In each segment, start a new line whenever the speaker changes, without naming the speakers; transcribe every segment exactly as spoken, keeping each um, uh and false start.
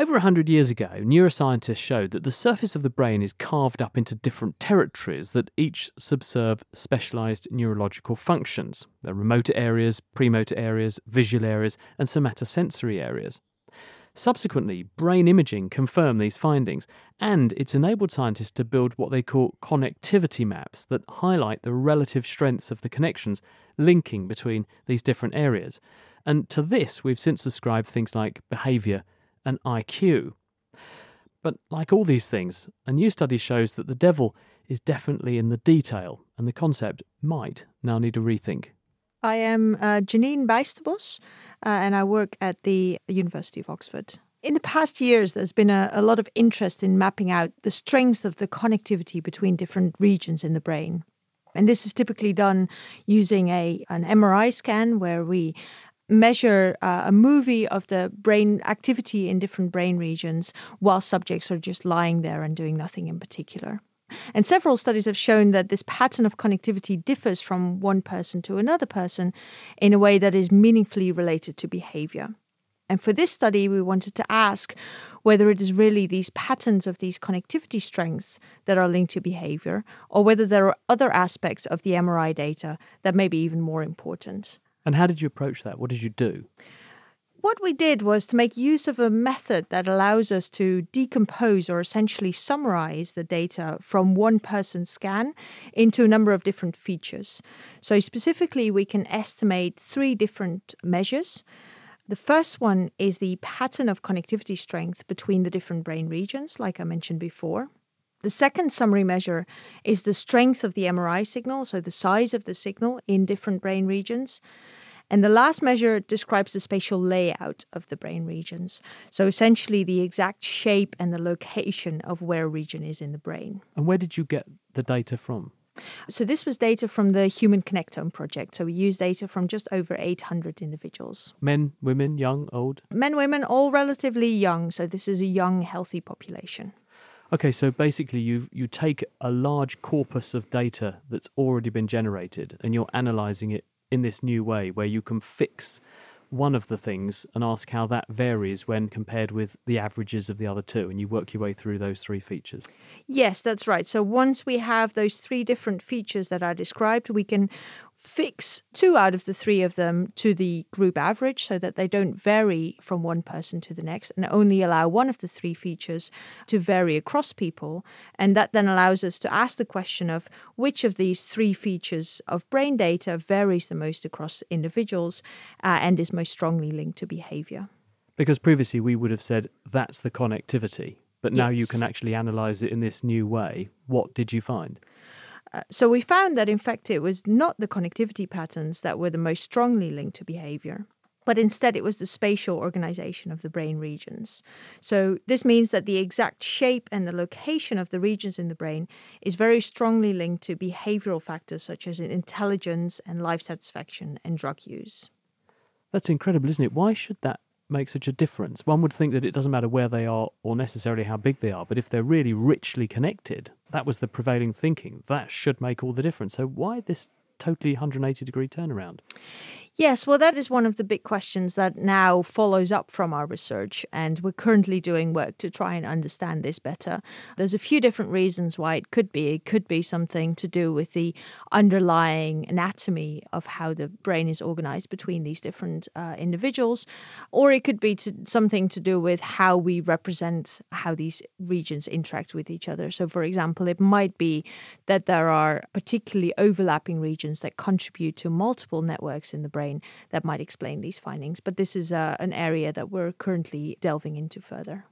Over one hundred years ago, neuroscientists showed that the surface of the brain is carved up into different territories that each subserve specialised neurological functions. There are motor areas, premotor areas, visual areas and somatosensory areas. Subsequently, brain imaging confirmed these findings, and it's enabled scientists to build what they call connectivity maps that highlight the relative strengths of the connections linking between these different areas. And to this, we've since ascribed things like behaviour and I Q. But like all these things, a new study shows that the devil is definitely in the detail, and the concept might now need a rethink.
I am uh, Janine Bijsterbos, uh, and I work at the University of Oxford. In the past years, there's been a, a lot of interest in mapping out the strengths of the connectivity between different regions in the brain. And this is typically done using a an M R I scan where we measure uh, a movie of the brain activity in different brain regions while subjects are just lying there and doing nothing in particular. And several studies have shown that this pattern of connectivity differs from one person to another person in a way that is meaningfully related to behavior. And for this study, we wanted to ask whether it is really these patterns of these connectivity strengths that are linked to behavior, or whether there are other aspects of the M R I data that may be even more important.
And how did you approach that? What did you do?
What we did was to make use of a method that allows us to decompose or essentially summarize the data from one person's scan into a number of different features. So specifically, we can estimate three different measures. The first one is the pattern of connectivity strength between the different brain regions, like I mentioned before. The second summary measure is the strength of the M R I signal, so the size of the signal in different brain regions. And the last measure describes the spatial layout of the brain regions, so essentially the exact shape and the location of where a region is in the brain.
And where did you get the data from?
So this was data from the Human Connectome project. So we used data from just over eight hundred individuals.
Men, women, young, old?
Men, women, all relatively young. So this is a young, healthy population.
Okay, so basically you you take a large corpus of data that's already been generated and you're analysing it in this new way where you can fix one of the things and ask how that varies when compared with the averages of the other two, and you work your way through those three features.
Yes, that's right. So once we have those three different features that I described, we can fix two out of the three of them to the group average so that they don't vary from one person to the next, and only allow one of the three features to vary across people. And that then allows us to ask the question of which of these three features of brain data varies the most across individuals uh, and is most strongly linked to behavior.
Because previously we would have said that's the connectivity, but now
Yes.
you can actually analyse it in this new way. What did you find?
Uh, so we found that, in fact, it was not the connectivity patterns that were the most strongly linked to behavior, but instead it was the spatial organization of the brain regions. So this means that the exact shape and the location of the regions in the brain is very strongly linked to behavioral factors such as intelligence and life satisfaction and drug use.
That's incredible, isn't it? Why should that make such a difference? One would think that it doesn't matter where they are or necessarily how big they are, but if they're really richly connected, that was the prevailing thinking. That should make all the difference. So why this totally one hundred eighty degree turnaround?
Yes, well, that is one of the big questions that now follows up from our research, and we're currently doing work to try and understand this better. There's a few different reasons why it could be. It could be something to do with the underlying anatomy of how the brain is organized between these different uh, individuals, or it could be to, something to do with how we represent how these regions interact with each other. So, for example, it might be that there are particularly overlapping regions that contribute to multiple networks in the brain that might explain these findings. But this is uh, an area that we're currently delving into further.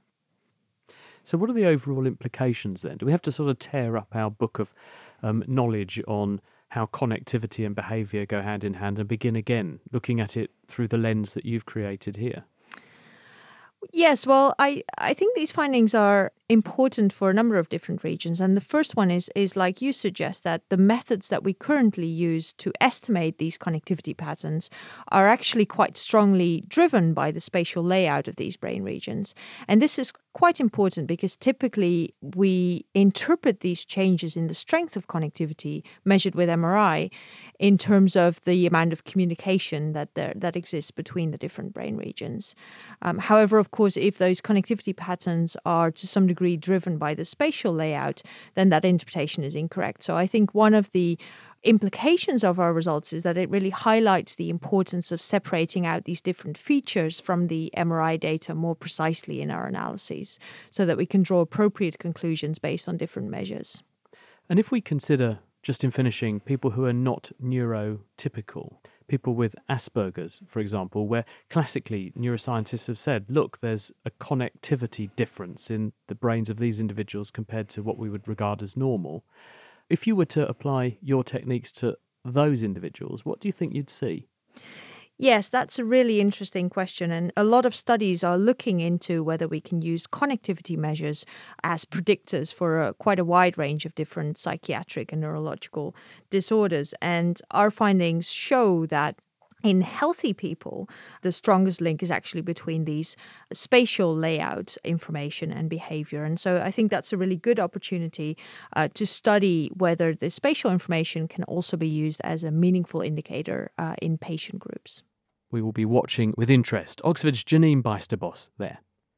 So what are the overall implications then? Do we have to sort of tear up our book of um, knowledge on how connectivity and behaviour go hand in hand and begin again, looking at it through the lens that you've created here?
Yes, well, I, I think these findings are important for a number of different regions. And the first one is, is like you suggest, that the methods that we currently use to estimate these connectivity patterns are actually quite strongly driven by the spatial layout of these brain regions. And this is quite important because typically we interpret these changes in the strength of connectivity measured with M R I in terms of the amount of communication that there that exists between the different brain regions. Um, however, of course, if those connectivity patterns are to some degree driven by the spatial layout, then that interpretation is incorrect. So I think one of the implications of our results is that it really highlights the importance of separating out these different features from the M R I data more precisely in our analyses so that we can draw appropriate conclusions based on different measures.
And if we consider, just in finishing, people who are not neurotypical, people with Asperger's, for example, where classically neuroscientists have said, look, there's a connectivity difference in the brains of these individuals compared to what we would regard as normal. If you were to apply your techniques to those individuals, what do you think you'd see?
Yes, that's a really interesting question. And a lot of studies are looking into whether we can use connectivity measures as predictors for a, quite a wide range of different psychiatric and neurological disorders. And our findings show that in healthy people, the strongest link is actually between these spatial layout information and behavior. And so I think that's a really good opportunity uh, to study whether the spatial information can also be used as a meaningful indicator uh, in patient groups.
We will be watching with interest. Oxford's Janine Bijsterbosch there.